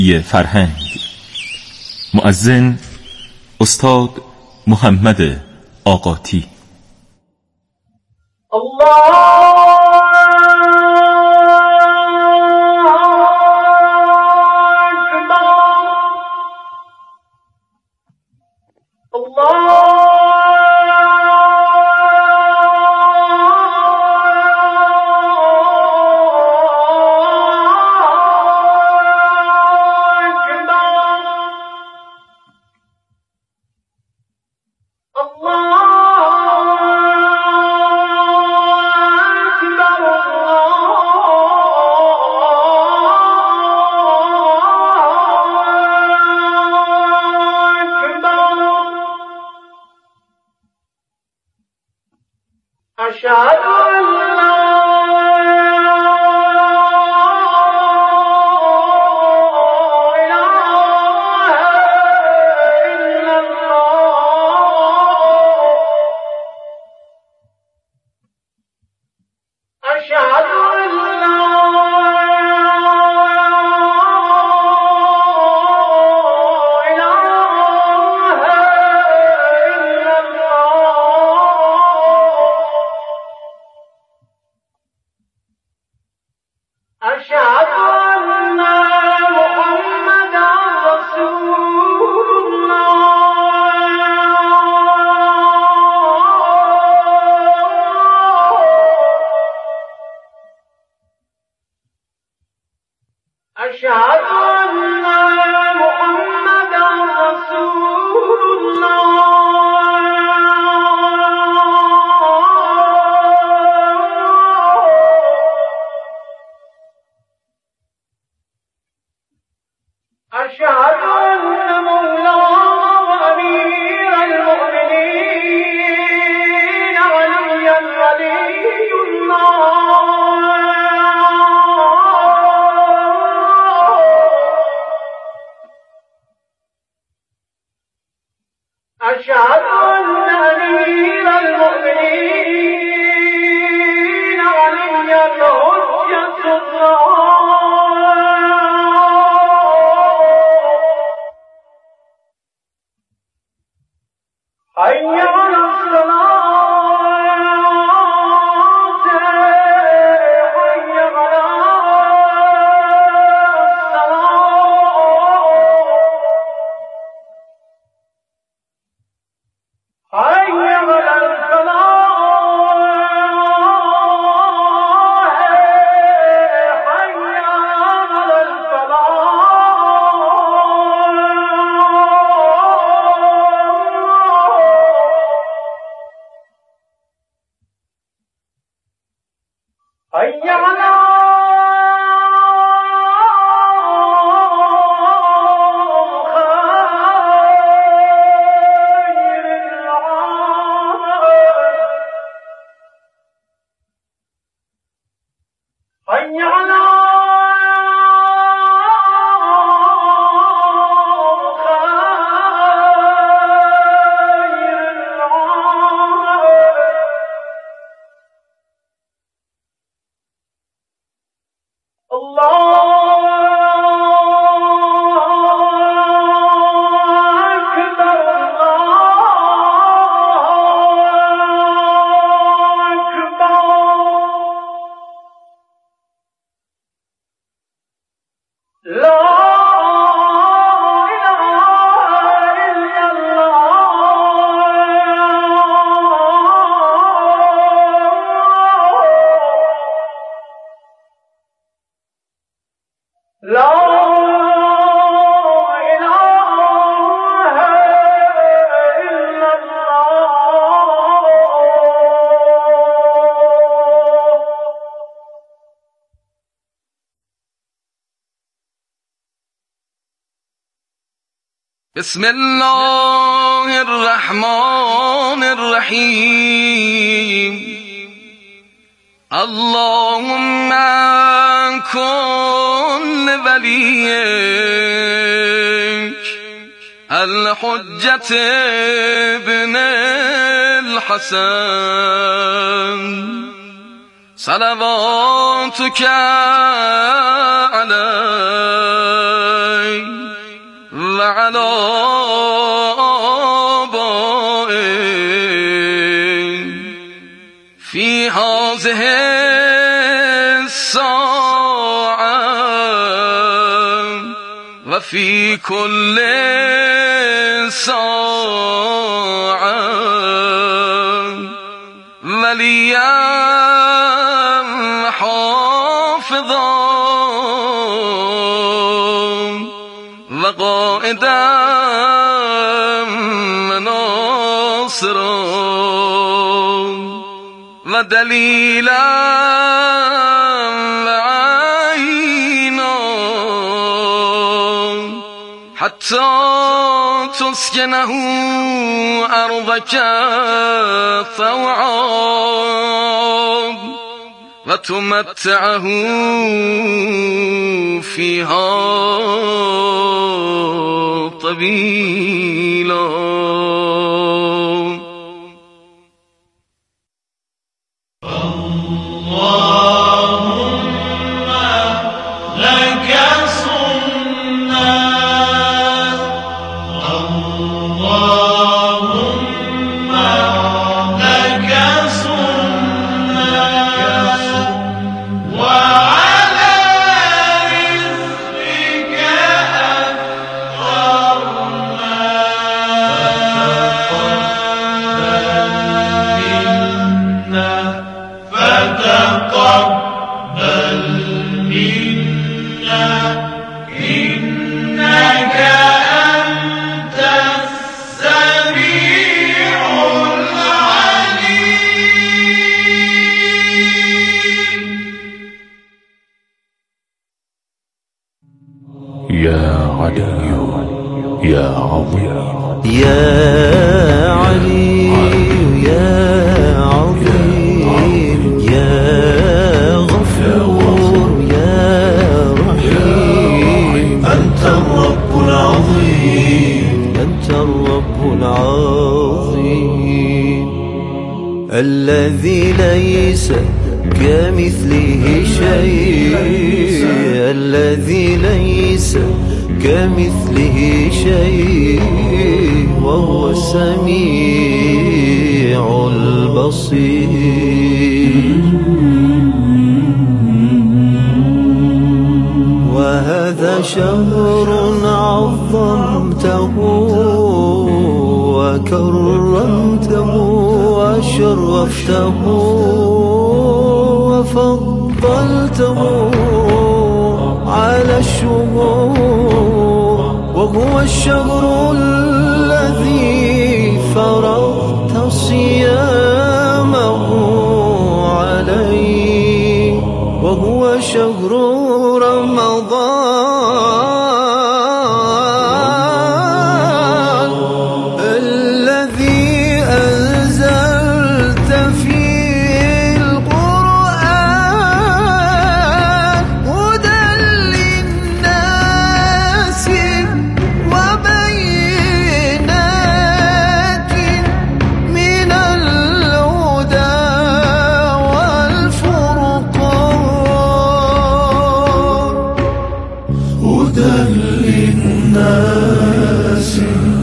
فرهنگ. مؤذن استاد محمد آقاتی. بسم الله الرحمن الرحیم. اللهم کن ولیک الحجة ابن الحسن صلواتك علي وعلى آبائي في هذه الساعة وفي كل ساعة وليا حافظا وقائدا وناصرا ودليلا وعينا حتى تسكنه أرضك طوعا وتمتعه فيها طويلا. يا علي يا عظيم يا علي يا عظيم يا غفور يا رحيم أنت الرب العظيم أنت الرب العظيم الذي ليس كمثله شيء الذي ليس كمثله شيء وهو السميع البصير. وهذا شهر عظمته وكرمته وشرفته وفضلته على الشهور وهو الشهر الذي فرضت صيامه عليه وهو شهر رمضان الذي أنزلت فيه القرآن هدى للناس وبينات من الهدى والفرقان هدى للناس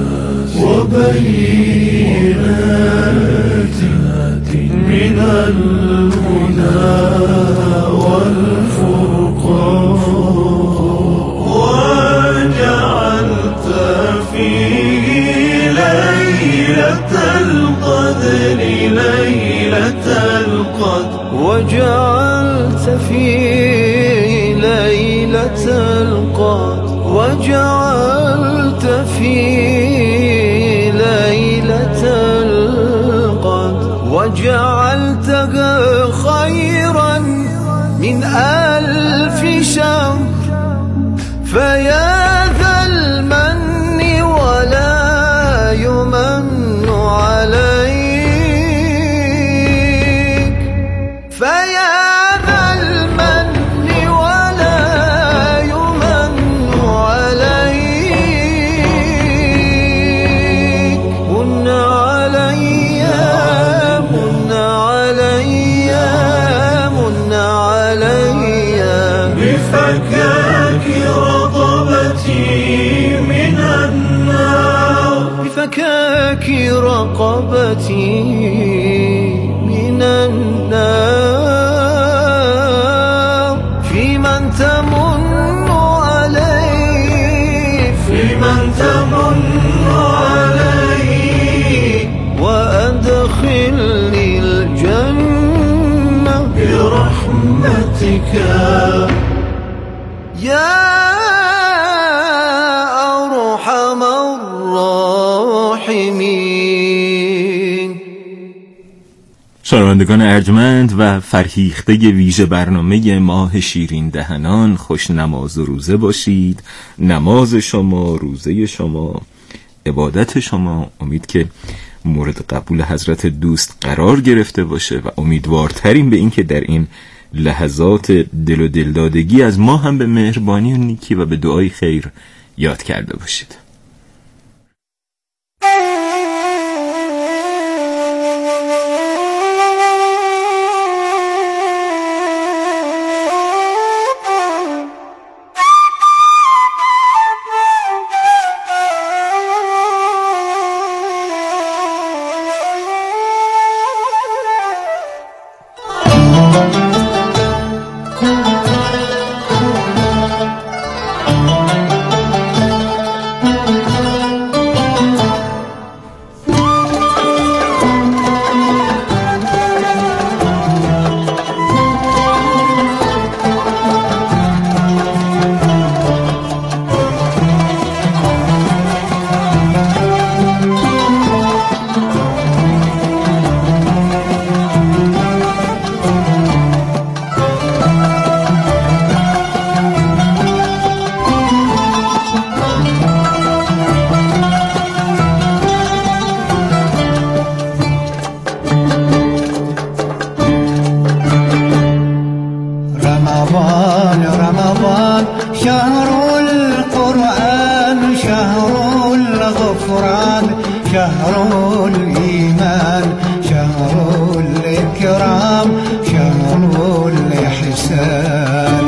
وبينات من الهدى والفرقان وجعلت فيه ليلة القدر ليلة القدر وجعلت فيه ليلة القدر وجعلت فيه ليلة القدر وجعلتها خيرا من 1000 شهر فيا ذا المن ولا يمن عليك فيا ذا المن ولا يمن عليك من علي من علي من فكاك رقبتي من النار في من تمن علي وأدخلني الجنة برحمتك يا أرحم الراحمين. شنوندگان ارجمند و فرهیخته ویژه برنامه ماه شیرین دهنان، خوش نماز و روزه باشید. نماز شما، روزه شما، عبادت شما امید که مورد قبول حضرت دوست قرار گرفته باشه و امیدوارترین به این که در این لحظات دل و دلدادگی از ما هم به مهربانی و نیکی و به دعای خیر یاد کرده باشید. رمضان شهر القرآن، شهر الغفران، شهر الإيمان، شهر الإكرام، شهر الإحسان.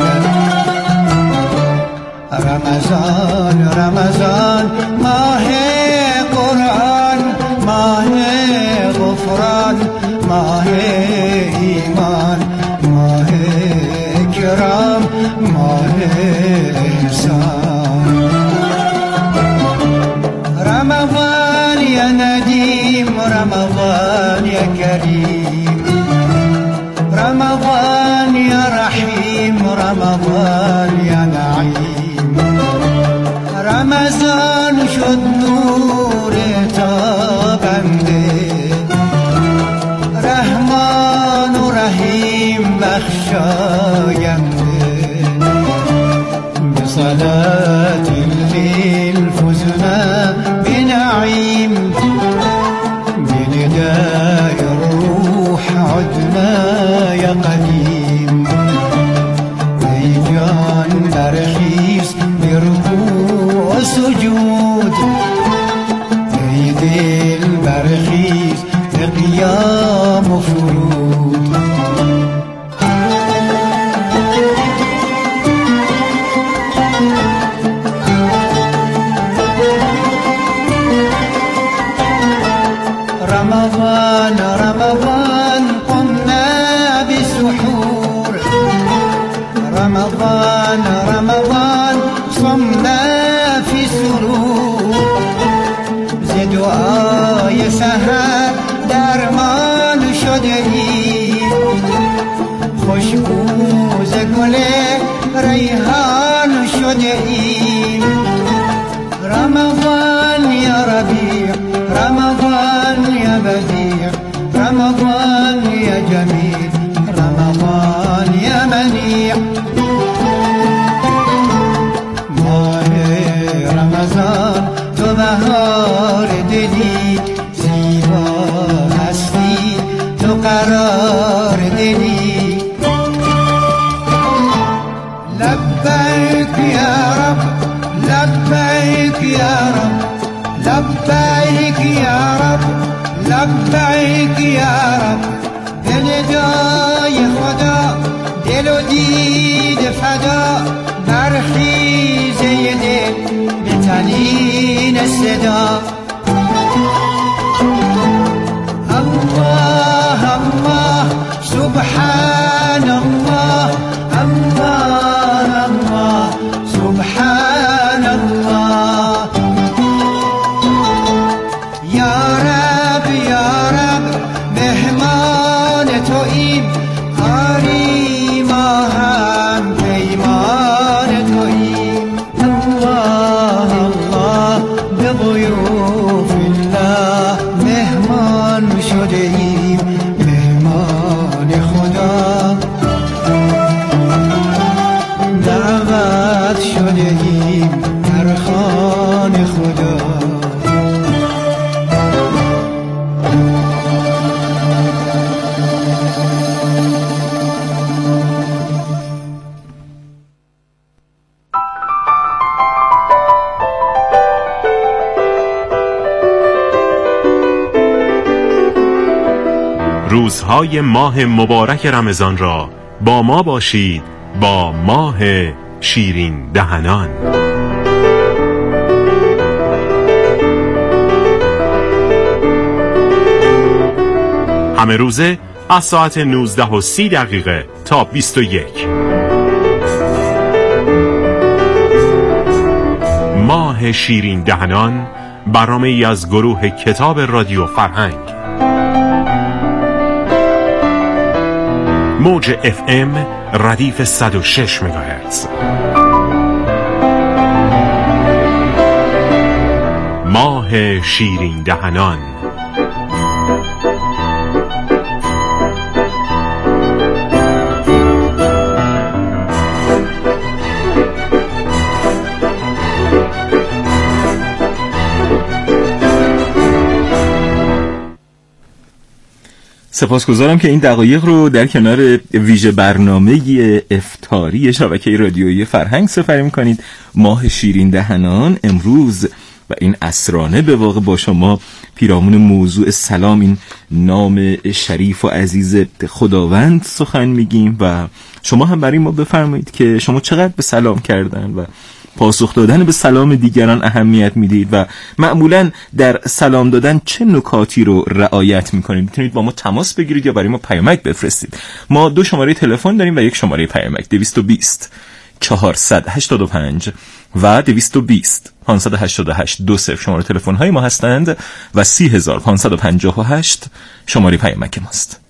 رمضان ماه قرآن، ماه غفران، ماه ایمان، ماه اکرام، ماه احسان. رمضان یا ندیم، رمضان یا کریم، رمضان یا رحیم، رمضان یا نعیم. رمضان شد نور تابنده، رحمان و رحیم بخشاینده. بصلاة الليل فزنا بنعيم، بنداء الروح عدنا يا قديم. ای جان برخیز برکوع و سجود، ای دل برخیز به قیام و فرود. رمضان قمنا بسحور، رمضان صمنا في سرور. ز دعای سحر درمان شده ایم، خوشبو ز گل ریحان شده ایم. رمضان یا ربیع، رمضان یا بدیع، رمضان یا جمیل، رمضان یا منیع. ماه رمضان تو بهار دلی، زیبا هستی تو قرار دلی. لبیک یا رب، لبیک یا رب، لبیک یا رب، لبیک یا رب. به ندای خدا دل و دید فدا، برخیز ی دل به طنین صدا. روزهای ماه مبارک رمضان را با ما باشید با ماه شیرین دهنان. همه روزه از ساعت 19:30 تا 21. ماه شیرین دهنان، برنامه‌ای از گروه کتاب رادیو فرهنگ. موج FM ردیف 106 مگاهرتز. ماه شیرین دهنان. سپاسگزارم که این دقایق رو در کنار ویژه برنامه افطاری شبکه رادیویی فرهنگ سپری می‌کنید. ماه شیرین دهنان امروز و این عصرانه به واقع با شما پیرامون موضوع سلام، این نام شریف و عزیز خداوند سخن میگیم و شما هم برای ما بفرمایید که شما چقدر به سلام کردن و پاسخ دادن به سلام دیگران اهمیت میدید و معمولاً در سلام دادن چه نکاتی رو رعایت میکنید. میتونید با ما تماس بگیرید یا برای ما پیامک بفرستید. ما 2 شماره تلفن داریم و 1 شماره پیامک: 220 485 و 220 588 20 شماره تلفن های ما هستند و 30558 شماره پیامک ماست.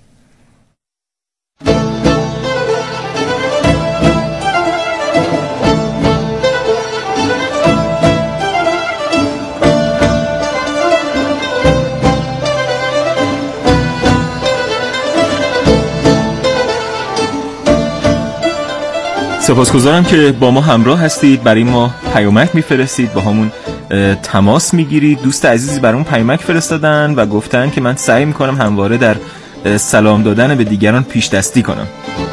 سپاسگزارم که با ما همراه هستید، برای ما پیامک میفرستید، با همون تماس میگیرید. دوست عزیزی برامون پیامک فرستادن و گفتن که من سعی میکنم همواره در سلام دادن به دیگران پیش دستی کنم.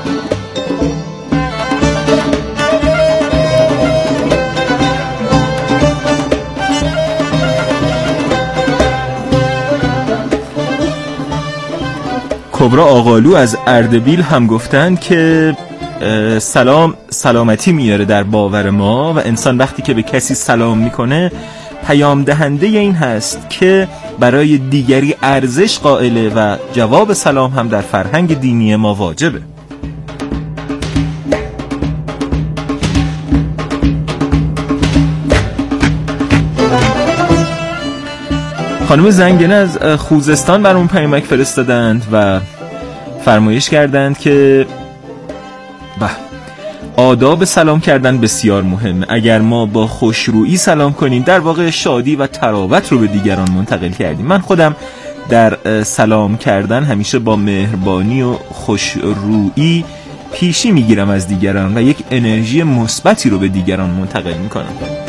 کبرا آقالو از اردبیل هم گفتن که سلام سلامتی میاره در باور ما و انسان وقتی که به کسی سلام میکنه پیام دهنده این هست که برای دیگری ارزش قائله و جواب سلام هم در فرهنگ دینی ما واجبه. خانم زنگنه از خوزستان برامون پیامک فرستادند و فرمایش کردند که آداب سلام کردن بسیار مهمه. اگر ما با خوشرویی سلام کنیم در واقع شادی و تراوت رو به دیگران منتقل کردیم. من خودم در سلام کردن همیشه با مهربانی و خوشرویی پیشی میگیرم از دیگران و یک انرژی مثبتی رو به دیگران منتقل میکنم.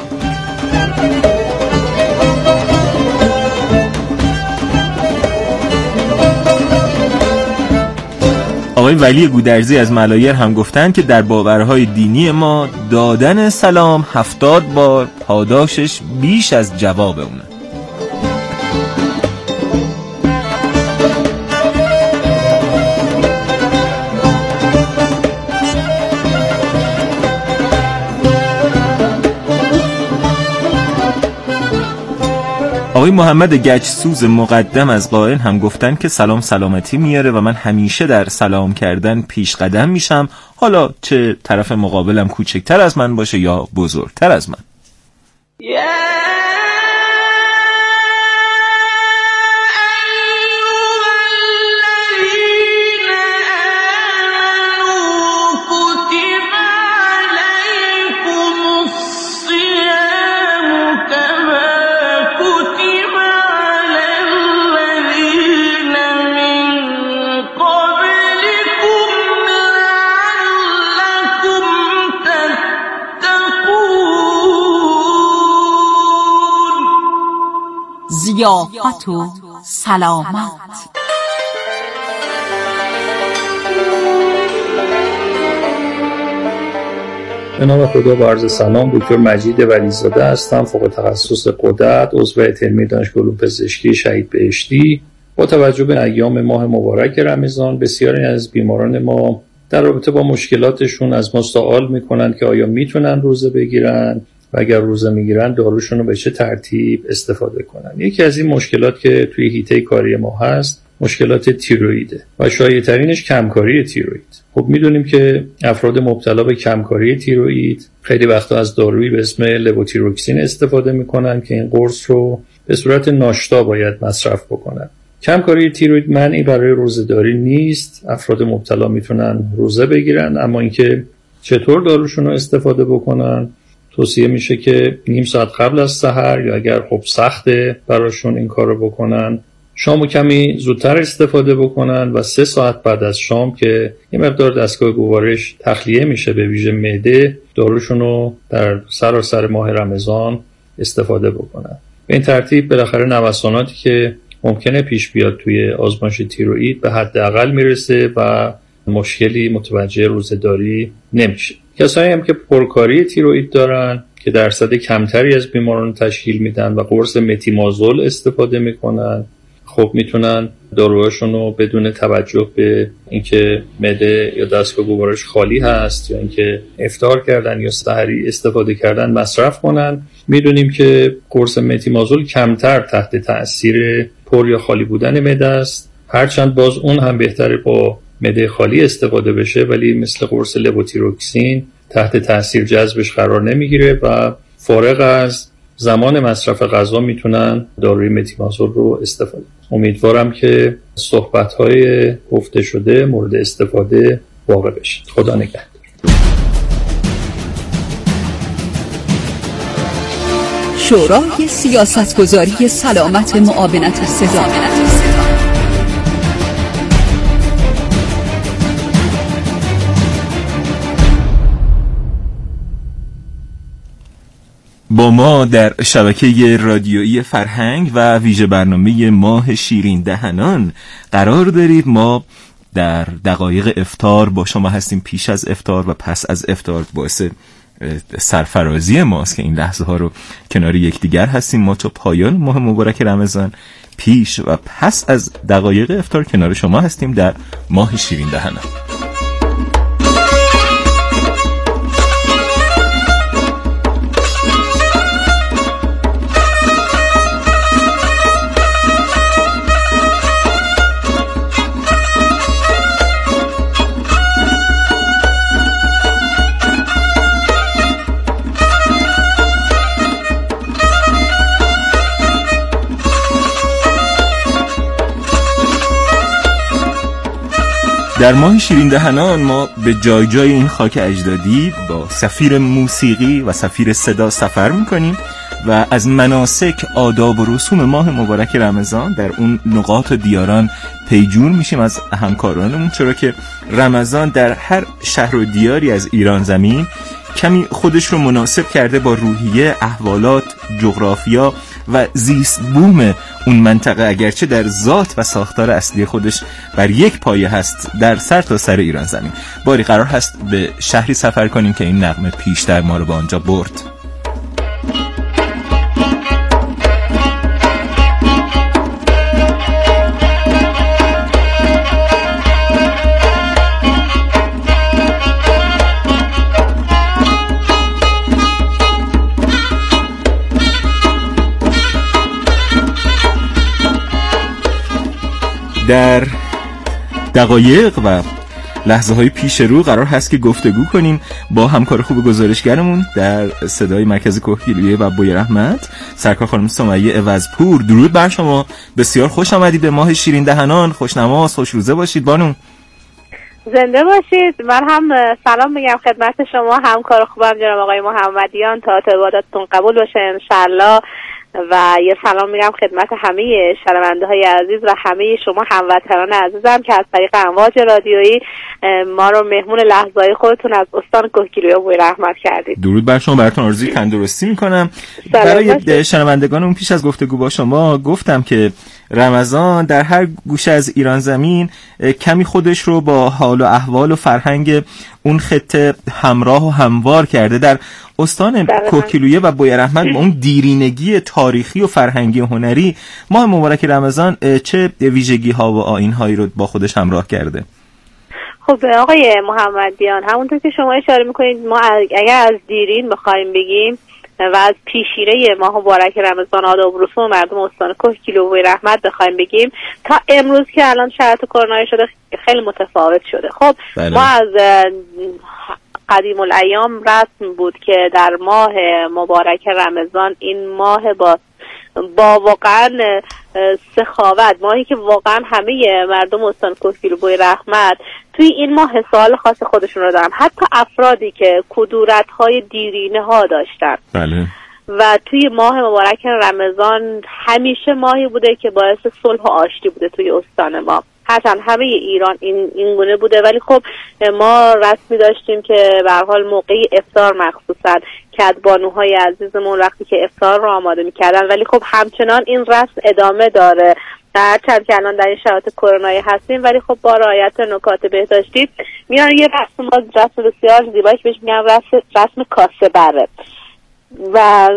آقای ولی گودرزی از ملایر هم گفتن که در باورهای دینی ما دادن سلام 70 بار پاداشش بیش از جواب اونه. آقای محمد گچسوز مقدم از قائن هم گفتن که سلام سلامتی میاره و من همیشه در سلام کردن پیش قدم میشم، حالا چه طرف مقابلم کوچکتر از من باشه یا بزرگتر از من. ضیافت و سلامت. به نام خدا با عرض سلام. دکتر مجید ولیزاده هستم، فوق تخصص غدد، عضو هیئت علمی دانشگاه علوم پزشکی شهید بهشتی با توجه به ایام ماه مبارک رمضان بسیاری از بیماران ما در رابطه با مشکلاتشون از ما سوال میکنن که آیا میتونن روزه بگیرن و اگر روزه میگیرن داروشون رو به چه ترتیب استفاده کنن. یکی از این مشکلات که توی حیطه کاری ما هست مشکلات تیروئیده و شایع‌ترینش کمکاری تیروئید. خب میدونیم که افراد مبتلا به کمکاری تیروئید خیلی وقتا از دارویی به اسم لووتیروکسین استفاده میکنن که این قرص رو به صورت ناشتا باید مصرف بکنن. کمکاری تیروئید منعی برای روزه‌داری نیست، افراد مبتلا میتونن روزه بگیرن، اما اینکه چطور داروشون رو استفاده بکنن توصیه میشه که نیم ساعت قبل از سحر یا اگر خب سخته براشون این کار رو بکنن شام و کمی زودتر استفاده بکنن و 3 ساعت بعد از شام که یه مقدار دستگاه گوارش تخلیه میشه به ویژه معده داروشون رو در سراسر ماه رمضان استفاده بکنن. به این ترتیب بالاخره نوساناتی که ممکنه پیش بیاد توی آزمایش تیروئید به حداقل میرسه و مشکلی متوجه روزه‌داری نمیشه. کسایی هم که پرکاری تیروئید دارن که درصد کمتری از بیماران تشکیل میدن و قرص متیمازول استفاده میکنن خب میتونن داروهاشون رو بدون توجه به اینکه معده یا دستگاه گوارش خالی هست یا اینکه افطار کردن یا سحری استفاده کردن مصرف کنن. میدونیم که قرص متیمازول کمتر تحت تأثیر پر یا خالی بودن معده است، هرچند باز اون هم بهتره با معده خالی استفاده بشه، ولی مثل قرص لووتیروکسین تحت تأثیر جذبش قرار نمیگیره و فارغ از زمان مصرف غذا میتونن داروی متیمازول رو استفاده. امیدوارم که صحبت‌های گفته شده مورد استفاده واقع بشه. خدا نگهدار. شورای سیاستگذاری سلامت معاونت صدا. با ما در شبکه رادیویی فرهنگ و ویژه برنامه ماه شیرین دهنان قرار دارید. ما در دقایق افطار با شما هستیم، پیش از افطار و پس از افطار. باعث سرفرازی ماست که این لحظه ها رو کنار یکدیگر هستیم. ما تا پایان ماه مبارک رمضان پیش و پس از دقایق افطار کنار شما هستیم در ماه شیرین دهنان. در ماه شیرین دهنان ما به جای جای این خاک اجدادی با سفیر موسیقی و سفیر صدا سفر میکنیم و از مناسک، آداب و رسوم ماه مبارک رمضان در اون نقاط و دیاران پیجور میشیم از همکارانمون، چرا که رمضان در هر شهر و دیاری از ایران زمین کمی خودش رو مناسب کرده با روحیه، احوالات، جغرافیا و زیست بوم اون منطقه، اگرچه در ذات و ساختار اصلی خودش بر یک پایه هست در سر تا سر ایران زمین. باری قرار هست به شهری سفر کنیم که این نغمه پیشتر ما رو به آنجا برد. در دقایق و لحظه های پیش رو قرار هست که گفتگو کنیم با همکار خوب گزارشگرمون در صدای مرکز کهگیلویه و بوی رحمت، سرکار خانم سمیه عوضپور. درود بر شما، بسیار خوش آمدید به ماه شیرین دهنان. خوش نماز، خوش روزه باشید بانو. زنده باشید. من هم سلام میگم خدمت شما، همکار خوبم جناب آقای محمدیان، تا عبادتتون قبول باشه انشالله. و یه سلام میگم خدمت همه شنونده های عزیز و همه شما هموطنان عزیزم که از طریق امواج رادیویی ما رو مهمون لحظه‌های خودتون از استان کهگیلویه و بوی رحمت کردید. درود بر شما، براتون آرزوی تندرستی میکنم. برای شنوندگانمون پیش از گفتگو با شما گفتم که رمضان در هر گوشه از ایران زمین کمی خودش رو با حال و احوال و فرهنگ اون خطه همراه و هموار کرده. در استان کوهگیلویه و بویراحمد با اون دیرینگی تاریخی و فرهنگی و هنری ماه مبارک رمضان چه ویژگی ها و آیین هایی رو با خودش همراه کرده؟ خب آقای محمدیان، همونطور که شما اشاره میکنید، ما اگر از دیرین بخوایم بگیم و از پیشینه ماه مبارک رمضان آداب و رسوم مردم استان کوهگیلو و بویراحمد بخوایم بگیم تا امروز که الان شرایط کرونا شده خیلی متفاوت شده. خب ما از قدیم الایام رسم بود که در ماه مبارک رمضان، این ماه با واقعا سخاوت، ماهی که واقعا همه مردم استان کوهگیلو و بویراحمد توی این ماه حسال خاص خودشون رو دارن، حتی افرادی که کدورت‌های دیرینه ها داشتن. بله. و توی ماه مبارک رمضان همیشه ماهی بوده که باعث صلح و آشتی بوده توی استان ما. هرچند همه ایران این گونه بوده، ولی خب ما رسمی داشتیم که به هر حال موقع افطار مخصوصا کدبانوهای عزیزمون وقتی که افطار رو آماده می‌کردن، ولی خب همچنان این رسم ادامه داره هرچند که الان در این شرایط کرونایی هستیم، ولی خب با رعایت نکات بهداشتی میان یه رسم بسیار زیبایی که بهش میگن رسم کاسه بره و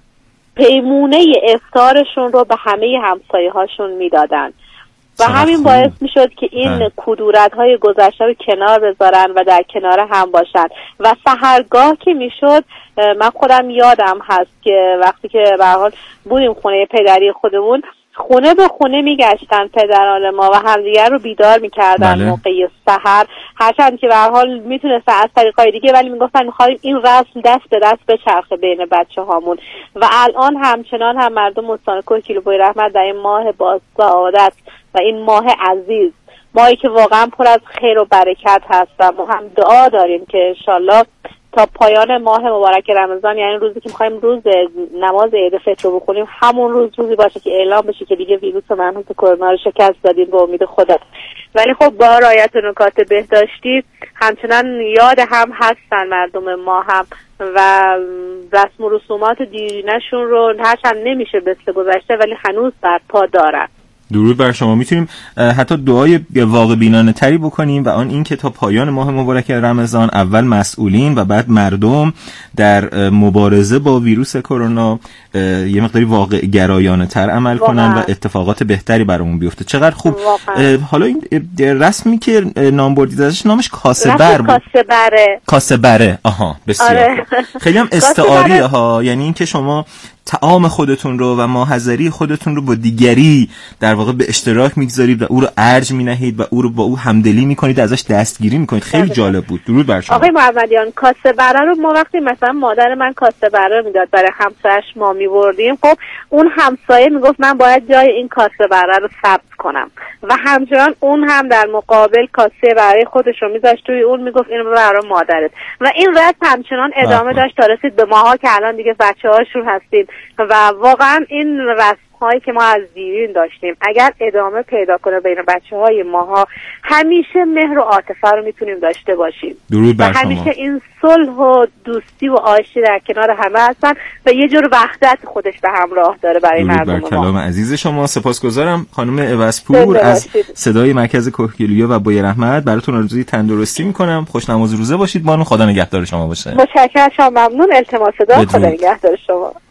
پیمونه افطارشون رو به همه همسایه هاشون میدادن و همین باعث میشد که این کدورت‌های گذشته رو کنار بذارن و در کنار هم باشن. و سحرگاه که میشد، من خودم یادم هست که وقتی که به هر حال بودیم خونه پدری خودمون، خونه به خونه میگشتن پدران ما و همدیگر رو بیدار میکردن. بله. موقع سحر، هرچند که به هر حال میتونستن از طریقای دیگه، ولی میگفتن میخوایم این رسم دست به دست بچرخه بین بچه هامون. و الان همچنان هم مردم استان کوهگیلو و بویراحمد در این ماه با سعادت و این ماه عزیز، ماهی که واقعا پر از خیر و برکت هست، و ما هم دعا داریم که انشالله تا پایان ماه مبارک رمضان، یعنی روزی که می‌خوایم روز نماز عید فطر رو بخونیم، همون روزی باشه که اعلام بشه که دیگه ویروس منحوس کرونا رو شکست دادیم به امید خدا. ولی خب با رعایت نکات بهداشتی همچنان یاد هم هستن مردم ما هم و رسم و رسومات دینشون رو هرچند نمیشه مثل گذشته ولی هنوز برپا دارن. درود بر شما. میتونیم حتی دعای واقع بینانه تری بکنیم و آن این که تا پایان ماه مبارک رمضان اول مسئولین و بعد مردم در مبارزه با ویروس کرونا یه مقداری واقع گرایانه تر عمل کنن و اتفاقات بهتری برامون بیفته. چقدر خوب. حالا این رسمی که نام بردید ازش نامش کاسه بره. کاسه بره. آها، بسیار. آره. خیلی هم استعاریه ها، یعنی این که شما طعام خودتون رو و ماحضری خودتون رو با دیگری در واقع به اشتراک میگذارید و او رو ارج مینهید و او رو با او همدلی میکنید، ازش دستگیری میکنید. خیلی جالب بود. درود بر شما. آقای محمدیان، کاسه بره رو ما وقتی مثلا مادر من کاسه بره میداد برای همسایش ما میبردیم، خب اون همسایه میگفت من باید جای این کاسه بره رو ثبت کنم و همچنان اون هم در مقابل کاسه برای خودش رو میذاشت توی اون، میگفت این رو برای مادرت و این رسم همچنان ادامه داشت تا رسید به ماها که الان دیگه بچه‌هاشون هستیم و واقعا این رسم هایی که ما از دیرین داشتیم اگر ادامه پیدا کنه بین بچه‌های ماها، همیشه مهر و عاطفه رو میتونیم داشته باشیم و همیشه این صلح و دوستی و آشتی در کنار همه هستن و یه جور وحدت خودش به همراه داره برای مردم ما. درود بر کلام عزیز شما. سپاسگزارم خانم عوض‌پور از صدای مرکز کوهگیلویه و بویراحمد. براتون آرزوی تندرستی میکنم. خوش نماز روزه باشید. بانو خدا نگهدار شما باشه. متشکرم، ممنون. التماس دعا. خدا نگهدار شما.